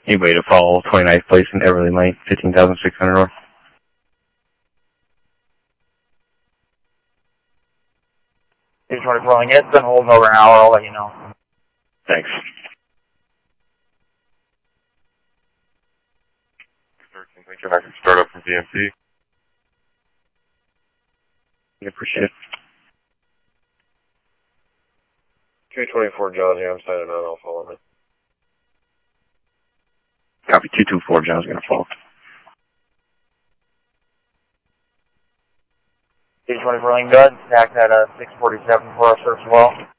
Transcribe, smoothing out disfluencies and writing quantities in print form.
Anybody to follow 29th place in Everly Lane, 15,600 north. D20 rolling. It's been holding over an hour. I'll let you know. Thanks. 13, thank you. I can start up from DMP. I appreciate it. 224 John, yeah, I'm signing on. I'll follow me. Copy 224, John's going to follow. D20 rolling good. Tax at 647 for us as well.